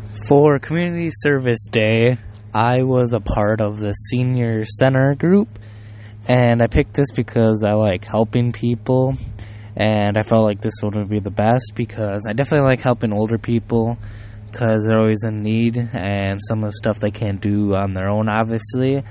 For Community Service Day, I was a part of the Senior Center group, and I picked this because I like helping people, and I felt like this one would be the best because I definitely like helping older people because they're always in need, and some of the stuff they can't do on their own, obviously.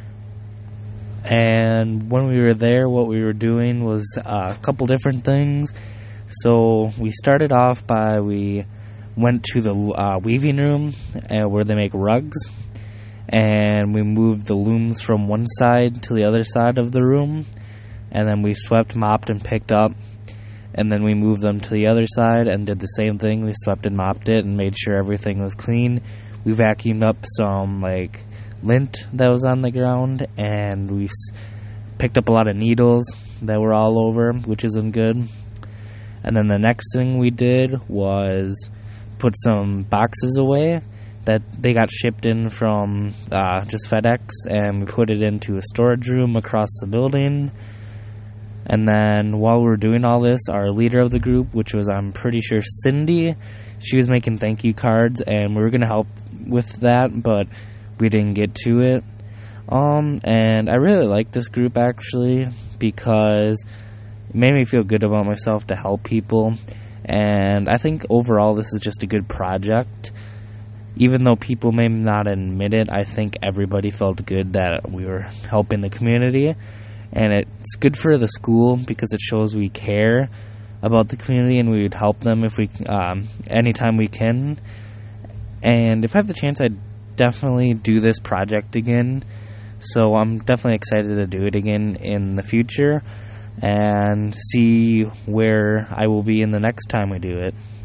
And when we were there, what we were doing was a couple different things. So we started off by we went to the weaving room where they make rugs, and we moved the looms from one side to the other side of the room, and then we swept, mopped, and picked up, and then we moved them to the other side and did the same thing. We swept and mopped it and made sure everything was clean. We vacuumed up some lint that was on the ground, and we picked up a lot of needles that were all over, which isn't good. And then the next thing we did was put some boxes away that they got shipped in from just FedEx, and we put it into a storage room across the building. And then while we were doing all this, our leader of the group, which was, I'm pretty sure, Cindy, she was making thank you cards, and we were going to help with that, but we didn't get to it. And I really like this group, actually, because it made me feel good about myself to help people. And I think overall this is just a good project. Even though people may not admit it, I think everybody felt good that we were helping the community. And it's good for the school because it shows we care about the community, and we would help them if we anytime we can. And if I have the chance, I'd definitely do this project again. So I'm definitely excited to do it again in the future and see where I will be in the next time we do it.